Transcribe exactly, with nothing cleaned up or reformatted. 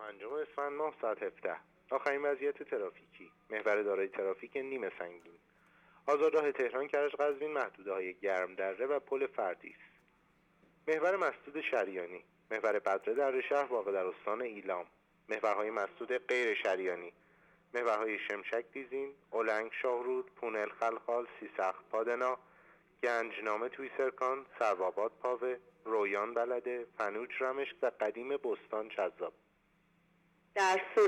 پنجم اسفند ماه ساعت هفده. آخرین وضعیت ترافیکی. محور دارای ترافیک نیمه سنگین. آزادراه تهران کرج قزوین محدوده‌های گرم دره و پل فردیس. محور مسدود شریانی. محور بدره در شهر واقع در استان ایلام. محورهای مسدود غیر شریانی. محورهای شمشک دیزین، اولنگ شاهرود، پونل خلخال، سیسخت پادنا، گنجنامه تویسرکان، سروآباد پاوه، رویان بلده، فنوج رمشک و قدیم بستان جذاب. در